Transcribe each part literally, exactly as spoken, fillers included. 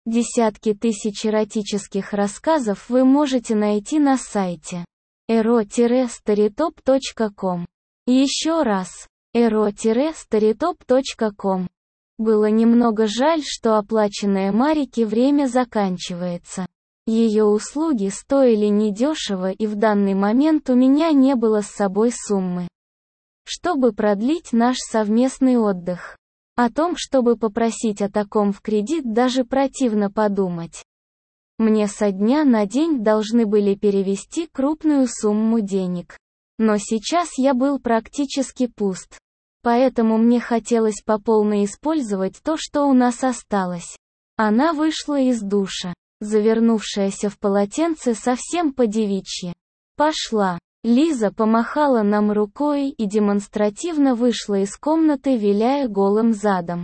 Десятки тысяч эротических рассказов вы можете найти на сайте эро старитоп точка ком. Еще раз, эро старитоп точка ком. Было немного жаль, что оплаченное Марике время заканчивается. Ее услуги стоили недешево, и в данный момент у меня не было с собой суммы, чтобы продлить наш совместный отдых. О том, чтобы попросить о таком в кредит, даже противно подумать. Мне со дня на день должны были перевести крупную сумму денег. Но сейчас я был практически пуст. Поэтому мне хотелось по полной использовать то, что у нас осталось. Она вышла из душа, завернувшаяся в полотенце совсем по-девичьи. «Пошла». Лиза помахала нам рукой и демонстративно вышла из комнаты, виляя голым задом,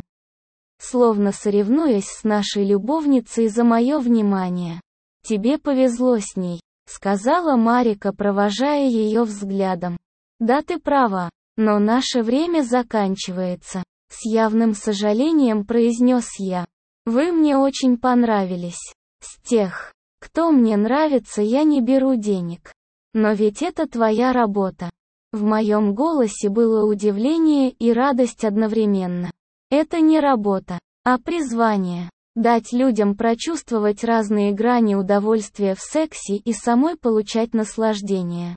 словно соревнуясь с нашей любовницей за мое внимание. «Тебе повезло с ней», — сказала Марика, провожая ее взглядом. «Да, ты права, но наше время заканчивается», — с явным сожалением произнес я. «Вы мне очень понравились. С тех, кто мне нравится, я не беру денег. Но ведь это твоя работа». В моем голосе было удивление и радость одновременно. Это не работа, а призвание. Дать людям прочувствовать разные грани удовольствия в сексе и самой получать наслаждение.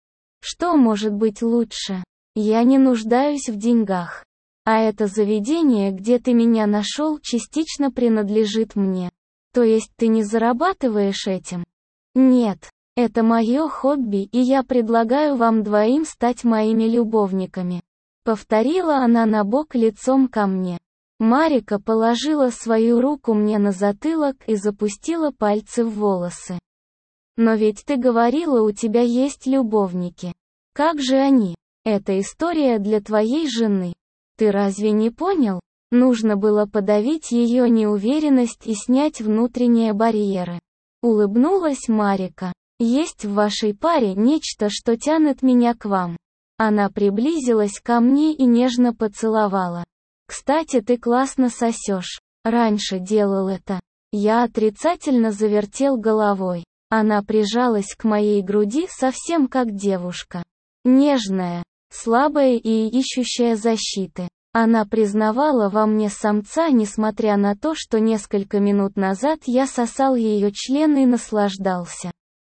Что может быть лучше? Я не нуждаюсь в деньгах. А это заведение, где ты меня нашел, частично принадлежит мне. То есть ты не зарабатываешь этим? Нет. Это мое хобби, и я предлагаю вам двоим стать моими любовниками. Повторила она набок лицом ко мне. Марика положила свою руку мне на затылок и запустила пальцы в волосы. Но ведь ты говорила, у тебя есть любовники. Как же они? Это история для твоей жены. Ты разве не понял? Нужно было подавить ее неуверенность и снять внутренние барьеры. Улыбнулась Марика. Есть в вашей паре нечто, что тянет меня к вам. Она приблизилась ко мне и нежно поцеловала. Кстати, ты классно сосешь. Раньше делал это. Я отрицательно завертел головой. Она прижалась к моей груди совсем как девушка. Нежная, слабая и ищущая защиты. Она признавала во мне самца, несмотря на то, что несколько минут назад я сосал ее член и наслаждался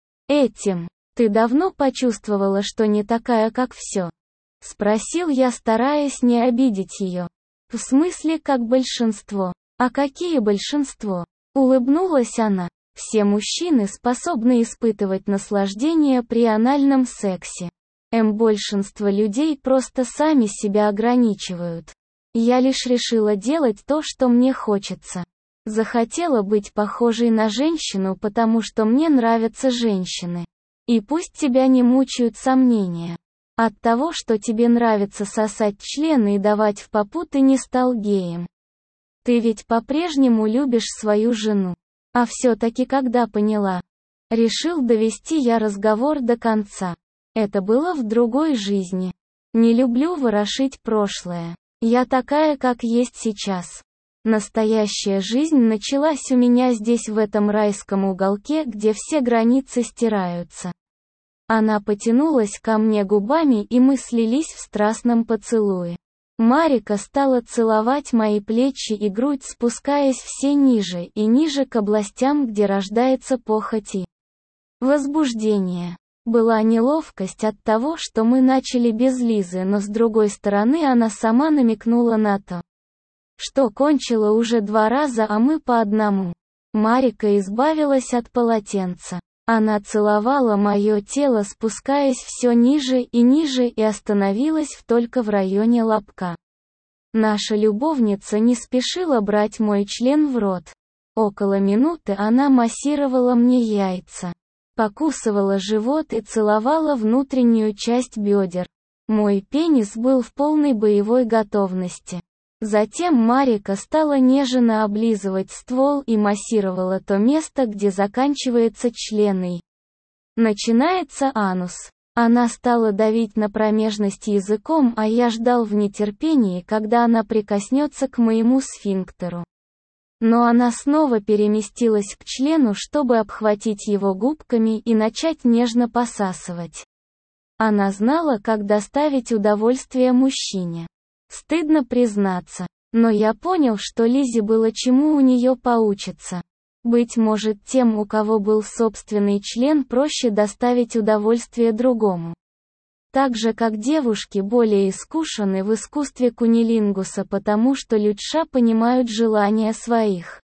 этим. «Ты давно почувствовала, что не такая, как все?» — спросил я, стараясь не обидеть ее. «В смысле, как большинство?» «А какие большинство?» — улыбнулась она. «Все мужчины способны испытывать наслаждение при анальном сексе. М большинство людей просто сами себя ограничивают. Я лишь решила делать то, что мне хочется. Захотела быть похожей на женщину, потому что мне нравятся женщины. И пусть тебя не мучают сомнения. От того, что тебе нравится сосать члены и давать в попу, ты не стал геем. Ты ведь по-прежнему любишь свою жену. А все-таки когда поняла?» Решил довести я разговор до конца. Это было в другой жизни. Не люблю ворошить прошлое. Я такая, как есть сейчас. Настоящая жизнь началась у меня здесь, в этом райском уголке, где все границы стираются. Она потянулась ко мне губами, и мы слились в страстном поцелуе. Марика стала целовать мои плечи и грудь, спускаясь все ниже и ниже к областям, где рождается похоть и возбуждение. Была неловкость от того, что мы начали без Лизы, но с другой стороны она сама намекнула на то, что кончила уже два раза, а мы по одному. Марика избавилась от полотенца. Она целовала мое тело, спускаясь все ниже и ниже, и остановилась в только в районе лобка. Наша любовница не спешила брать мой член в рот. Около минуты она массировала мне яйца, покусывала живот и целовала внутреннюю часть бедер. Мой пенис был в полной боевой готовности. Затем Марика стала нежно облизывать ствол и массировала то место, где заканчивается член и начинается анус. Она стала давить на промежность языком, а я ждал в нетерпении, когда она прикоснется к моему сфинктеру. Но она снова переместилась к члену, чтобы обхватить его губками и начать нежно посасывать. Она знала, как доставить удовольствие мужчине. Стыдно признаться, но я понял, что Лизе было чему у нее поучиться. Быть может, тем, у кого был собственный член, проще доставить удовольствие другому. Так же, как девушки более искушены в искусстве кунилингуса, потому что лучше понимают желания своих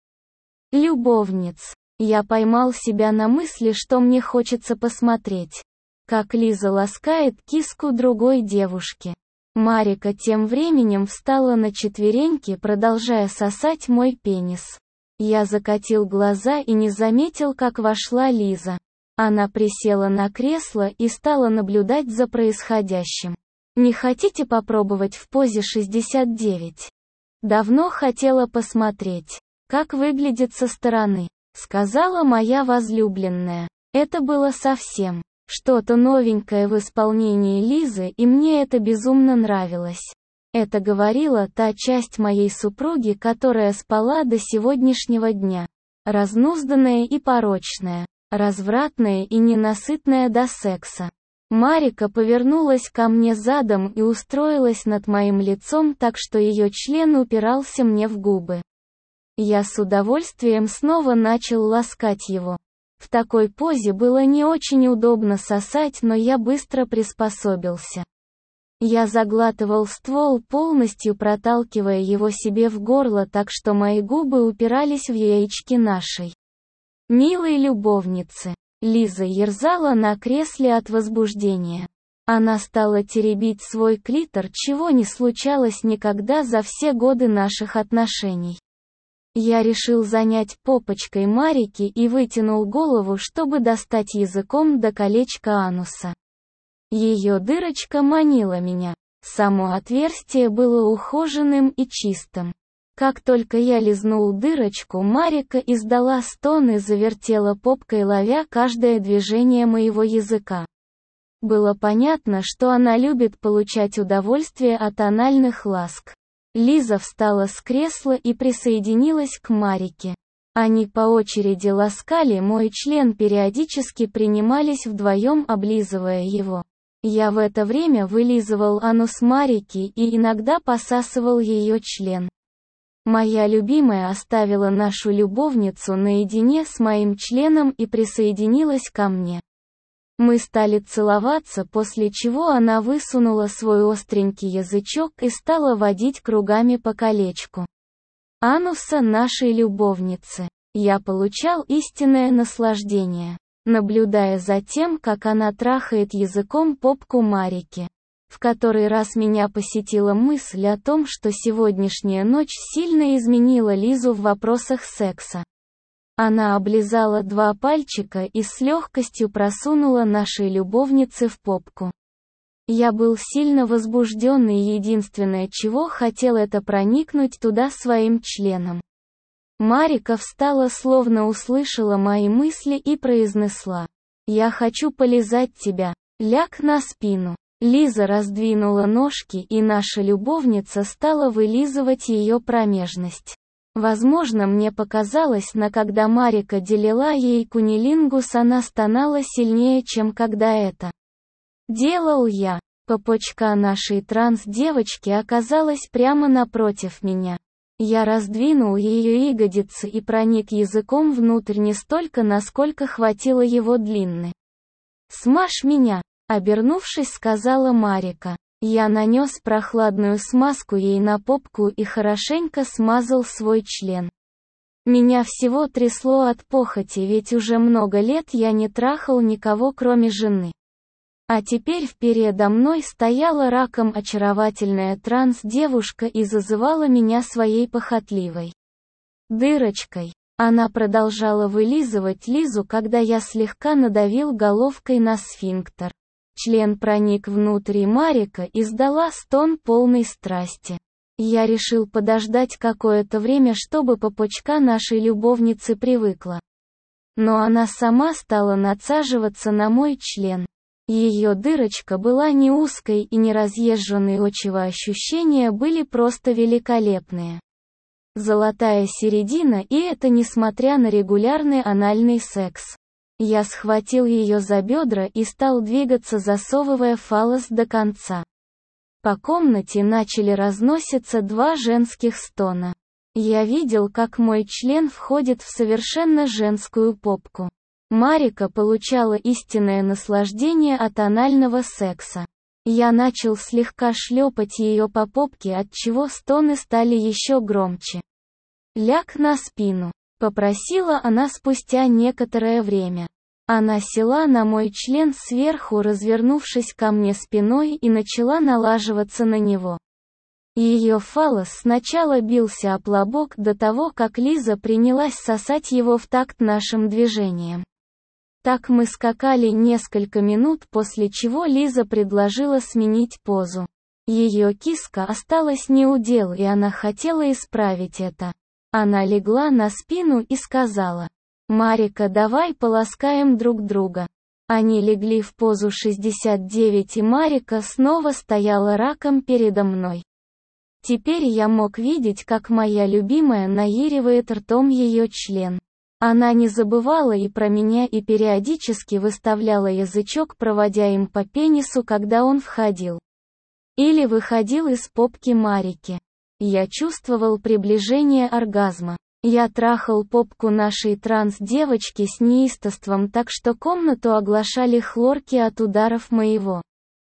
любовниц. Я поймал себя на мысли, что мне хочется посмотреть, как Лиза ласкает киску другой девушки. Марика тем временем встала на четвереньки, продолжая сосать мой пенис. Я закатил глаза и не заметил, как вошла Лиза. Она присела на кресло и стала наблюдать за происходящим. «Не хотите попробовать в позе шестьдесят девять?» «Давно хотела посмотреть, как выглядит со стороны», — сказала моя возлюбленная. Это было совсем что-то новенькое в исполнении Лизы, и мне это безумно нравилось. Это говорила та часть моей супруги, которая спала до сегодняшнего дня. Разнузданная и порочная, развратная и ненасытная до секса. Марика повернулась ко мне задом и устроилась над моим лицом так, что ее член упирался мне в губы. Я с удовольствием снова начал ласкать его. В такой позе было не очень удобно сосать, но я быстро приспособился. Я заглатывал ствол, полностью проталкивая его себе в горло, так что мои губы упирались в яички нашей милой любовницы. Лиза ерзала на кресле от возбуждения. Она стала теребить свой клитор, чего не случалось никогда за все годы наших отношений. Я решил занять попочкой Марики и вытянул голову, чтобы достать языком до колечка ануса. Ее дырочка манила меня. Само отверстие было ухоженным и чистым. Как только я лизнул дырочку, Марика издала стон и завертела попкой, ловя каждое движение моего языка. Было понятно, что она любит получать удовольствие от анальных ласк. Лиза встала с кресла и присоединилась к Марике. Они по очереди ласкали мой член, периодически принимались вдвоем, облизывая его. Я в это время вылизывал анус Марики и иногда посасывал ее член. Моя любимая оставила нашу любовницу наедине с моим членом и присоединилась ко мне. Мы стали целоваться, после чего она высунула свой остренький язычок и стала водить кругами по колечку ануса нашей любовницы. Я получал истинное наслаждение, наблюдая за тем, как она трахает языком попку Марики. В который раз меня посетила мысль о том, что сегодняшняя ночь сильно изменила Лизу в вопросах секса. Она облизала два пальчика и с легкостью просунула нашей любовнице в попку. Я был сильно возбужден, и единственное, чего хотел, это проникнуть туда своим членом. Марика встала, словно услышала мои мысли, и произнесла: «Я хочу полизать тебя, ляг на спину». Лиза раздвинула ножки, и наша любовница стала вылизывать ее промежность. Возможно, мне показалось, но когда Марика делила ей кунилингус, она стонала сильнее, чем когда это делал я. Попочка нашей транс-девочки оказалась прямо напротив меня. Я раздвинул ее ягодицы и проник языком внутрь не столько, насколько хватило его длины. «Смажь меня», — обернувшись, сказала Марика. Я нанес прохладную смазку ей на попку и хорошенько смазал свой член. Меня всего трясло от похоти, ведь уже много лет я не трахал никого, кроме жены. А теперь передо мной стояла раком очаровательная транс-девушка и зазывала меня своей похотливой дырочкой. Она продолжала вылизывать Лизу, когда я слегка надавил головкой на сфинктер. Член проник внутрь, и Марика издала стон полной страсти. Я решил подождать какое-то время, чтобы попочка нашей любовницы привыкла. Но она сама стала надсаживаться на мой член. Ее дырочка была не узкой и не разъезженной, очевидно ощущения были просто великолепные. Золотая середина, и это несмотря на регулярный анальный секс. Я схватил ее за бедра и стал двигаться, засовывая фаллос до конца. По комнате начали разноситься два женских стона. Я видел, как мой член входит в совершенно женскую попку. Марика получала истинное наслаждение от анального секса. Я начал слегка шлепать ее по попке, отчего стоны стали еще громче. «Ляг на спину», — попросила она спустя некоторое время. Она села на мой член сверху, развернувшись ко мне спиной, и начала налаживаться на него. Ее фаллос сначала бился об лобок до того, как Лиза принялась сосать его в такт нашим движениям. Так мы скакали несколько минут, после чего Лиза предложила сменить позу. Ее киска осталась неудел, и она хотела исправить это. Она легла на спину и сказала: «Марика, давай поласкаем друг друга». Они легли в позу шестьдесят девять, и Марика снова стояла раком передо мной. Теперь я мог видеть, как моя любимая наиривает ртом ее член. Она не забывала и про меня, и периодически выставляла язычок, проводя им по пенису, когда он входил или выходил из попки Марики. Я чувствовал приближение оргазма. Я трахал попку нашей транс-девочки с неистовством, так что комнату оглашали хлорки от ударов моего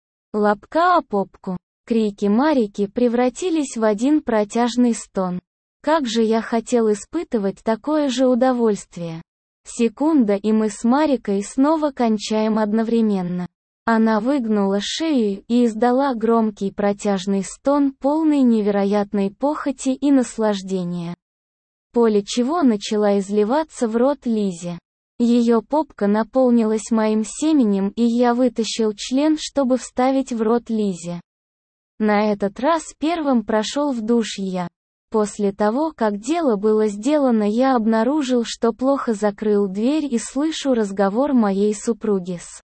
лобка о попку. Крики Марики превратились в один протяжный стон. Как же я хотел испытывать такое же удовольствие. Секунда, и мы с Марикой снова кончаем одновременно. Она выгнула шею и издала громкий протяжный стон, полный невероятной похоти и наслаждения. После чего начала изливаться в рот Лизе. Ее попка наполнилась моим семенем, и я вытащил член, чтобы вставить в рот Лизе. На этот раз первым прошел в душ я. После того, как дело было сделано, я обнаружил, что плохо закрыл дверь, и слышу разговор моей супруги с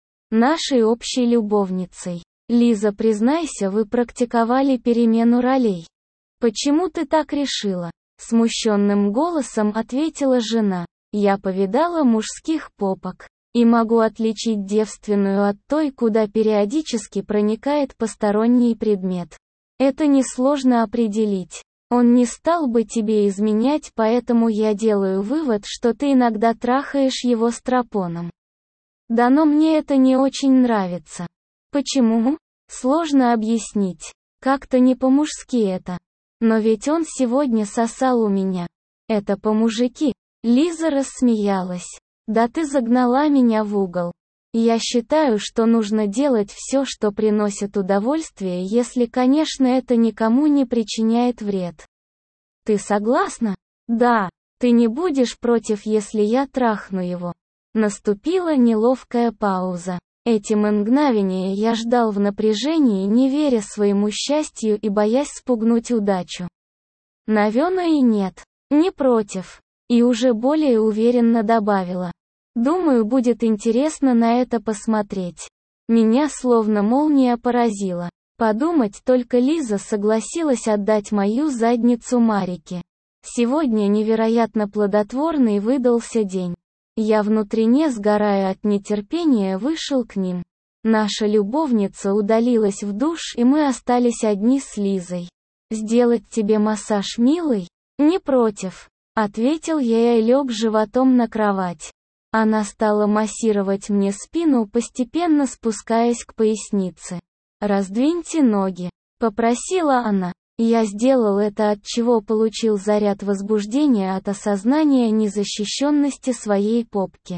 нашей общей любовницей. «Лиза, признайся, вы практиковали перемену ролей. Почему ты так решила?» Смущенным голосом ответила жена. «Я повидала мужских попок и могу отличить девственную от той, куда периодически проникает посторонний предмет. Это несложно определить. Он не стал бы тебе изменять, поэтому я делаю вывод, что ты иногда трахаешь его стропоном. Да, но мне это не очень нравится. Почему? Сложно объяснить. Как-то не по-мужски это. Но ведь он сегодня сосал у меня. Это по-мужики». Лиза рассмеялась. «Да ты загнала меня в угол. Я считаю, что нужно делать все, что приносит удовольствие, если, конечно, это никому не причиняет вред. Ты согласна? Да. Ты не будешь против, если я трахну его?» Наступила неловкая пауза. Эти мгновения я ждал в напряжении, не веря своему счастью и боясь спугнуть удачу. Наверное, и нет. Не против. И уже более уверенно добавила: «Думаю, будет интересно на это посмотреть». Меня словно молния поразила. Подумать только, Лиза согласилась отдать мою задницу Марике. Сегодня невероятно плодотворный выдался день. Я внутренне, сгорая от нетерпения, вышел к ним. Наша любовница удалилась в душ, и мы остались одни с Лизой. «Сделать тебе массаж, милый?» «Не против», — ответил я и лег животом на кровать. Она стала массировать мне спину, постепенно спускаясь к пояснице. «Раздвиньте ноги», — попросила она. Я сделал это, от чего получил заряд возбуждения от осознания незащищенности своей попки.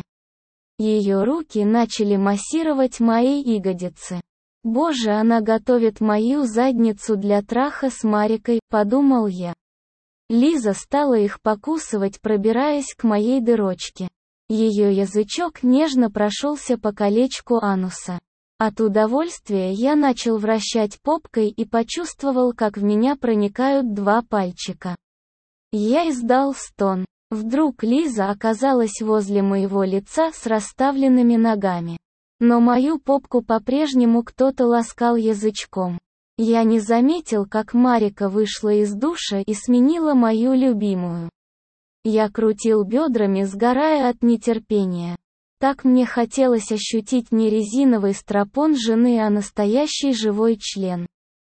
Ее руки начали массировать мои ягодицы. «Боже, она готовит мою задницу для траха с Марикой», — подумал я. Лиза стала их покусывать, пробираясь к моей дырочке. Ее язычок нежно прошелся по колечку ануса. От удовольствия я начал вращать попкой и почувствовал, как в меня проникают два пальчика. Я издал стон. Вдруг Лиза оказалась возле моего лица с расставленными ногами. Но мою попку по-прежнему кто-то ласкал язычком. Я не заметил, как Марика вышла из душа и сменила мою любимую. Я крутил бедрами, сгорая от нетерпения. Так мне хотелось ощутить не резиновый стропон жены, а настоящий живой член.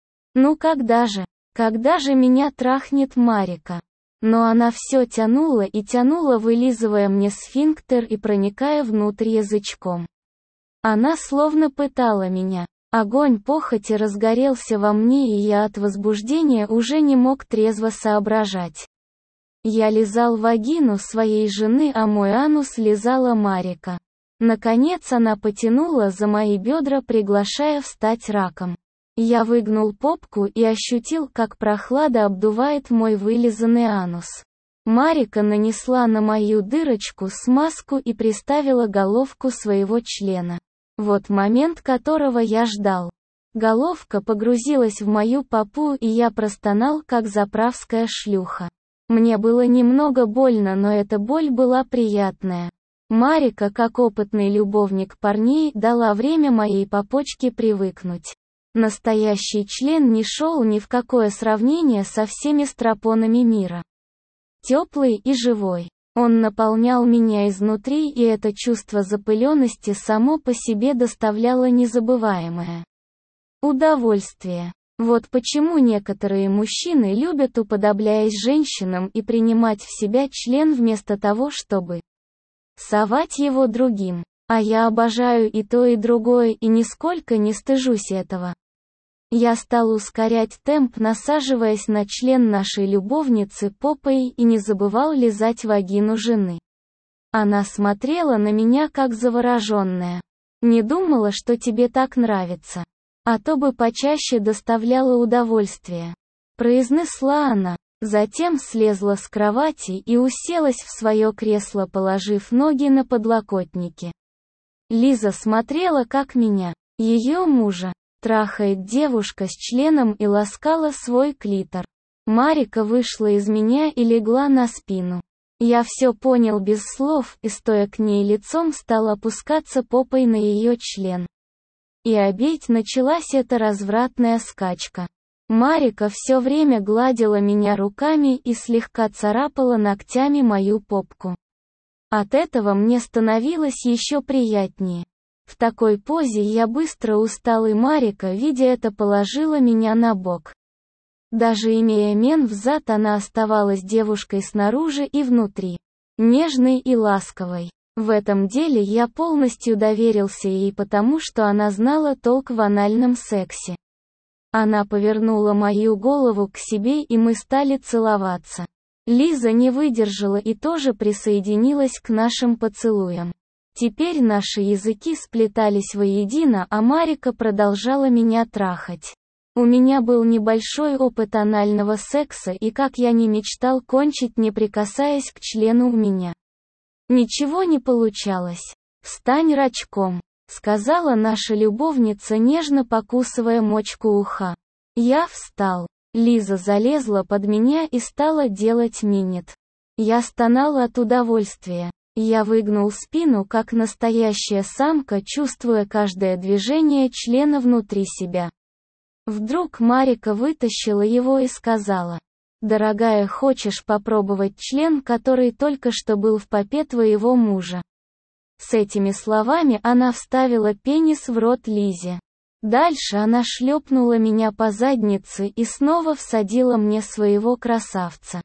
Ну когда же, когда же меня трахнет Марика? Но она все тянула и тянула, вылизывая мне сфинктер и проникая внутрь язычком. Она словно пытала меня. Огонь похоти разгорелся во мне, и я от возбуждения уже не мог трезво соображать. Я лизал вагину своей жены, а мой анус лизала Марика. Наконец она потянула за мои бедра, приглашая встать раком. Я выгнул попку и ощутил, как прохлада обдувает мой вылизанный анус. Марика нанесла на мою дырочку смазку и приставила головку своего члена. Вот момент, которого я ждал. Головка погрузилась в мою попу, и я простонал, как заправская шлюха. Мне было немного больно, но эта боль была приятная. Марика, как опытный любовник парней, дала время моей попочке привыкнуть. Настоящий член не шел ни в какое сравнение со всеми стропонами мира. Теплый и живой. Он наполнял меня изнутри, и это чувство запыленности само по себе доставляло незабываемое удовольствие. Вот почему некоторые мужчины любят, уподобляясь женщинам, и принимать в себя член вместо того, чтобы совать его другим. А я обожаю и то, и другое, и нисколько не стыжусь этого. Я стал ускорять темп, насаживаясь на член нашей любовницы попой, и не забывал лизать вагину жены. Она смотрела на меня как завороженная. «Не думала, что тебе так нравится. А то бы почаще доставляло удовольствие», — произнесла она. Затем слезла с кровати и уселась в свое кресло, положив ноги на подлокотники. Лиза смотрела, как меня, ее мужа, трахает девушка с членом, и ласкала свой клитор. Марика вышла из меня и легла на спину. Я все понял без слов, и, стоя к ней лицом, стал опускаться попой на ее член. И опять началась эта развратная скачка. Марика все время гладила меня руками и слегка царапала ногтями мою попку. От этого мне становилось еще приятнее. В такой позе я быстро устал, и Марика, видя это, положила меня на бок. Даже имея мен взад, она оставалась девушкой снаружи и внутри, нежной и ласковой. В этом деле я полностью доверился ей, потому что она знала толк в анальном сексе. Она повернула мою голову к себе, и мы стали целоваться. Лиза не выдержала и тоже присоединилась к нашим поцелуям. Теперь наши языки сплетались воедино, а Марика продолжала меня трахать. У меня был небольшой опыт анального секса, и как я не мечтал кончить, не прикасаясь к члену, у меня ничего не получалось. «Встань рачком», — сказала наша любовница, нежно покусывая мочку уха. Я встал. Лиза залезла под меня и стала делать минет. Я стонал от удовольствия. Я выгнул спину, как настоящая самка, чувствуя каждое движение члена внутри себя. Вдруг Марика вытащила его и сказала: «Дорогая, хочешь попробовать член, который только что был в попе твоего мужа?» С этими словами она вставила пенис в рот Лизе. Дальше она шлепнула меня по заднице и снова всадила мне своего красавца.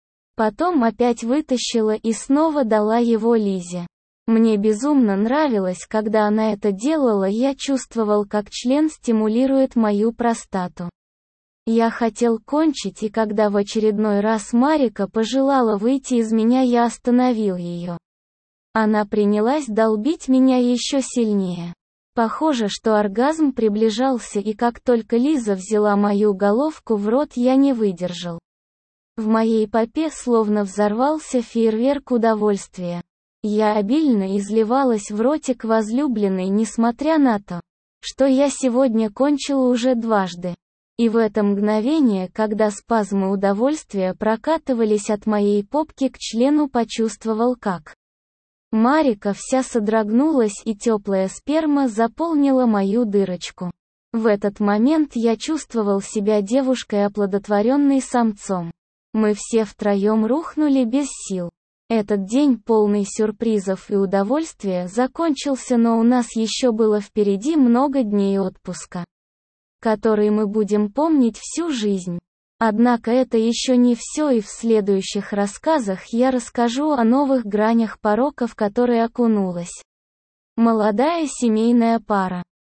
Потом опять вытащила и снова дала его Лизе. Мне безумно нравилось, когда она это делала, я чувствовал, как член стимулирует мою простату. Я хотел кончить, и когда в очередной раз Марика пожелала выйти из меня, я остановил ее. Она принялась долбить меня еще сильнее. Похоже, что оргазм приближался, и как только Лиза взяла мою головку в рот, я не выдержал. В моей попе словно взорвался фейерверк удовольствия. Я обильно изливалась в ротик возлюбленной, несмотря на то, что я сегодня кончила уже дважды. И в это мгновение, когда спазмы удовольствия прокатывались от моей попки к члену, почувствовал, как Марика вся содрогнулась, и теплая сперма заполнила мою дырочку. В этот момент я чувствовал себя девушкой, оплодотворенной самцом. Мы все втроем рухнули без сил. Этот день, полный сюрпризов и удовольствия, закончился, но у нас еще было впереди много дней отпуска, которые мы будем помнить всю жизнь. Однако это еще не все, и в следующих рассказах я расскажу о новых гранях порока, в которые окунулась молодая семейная пара.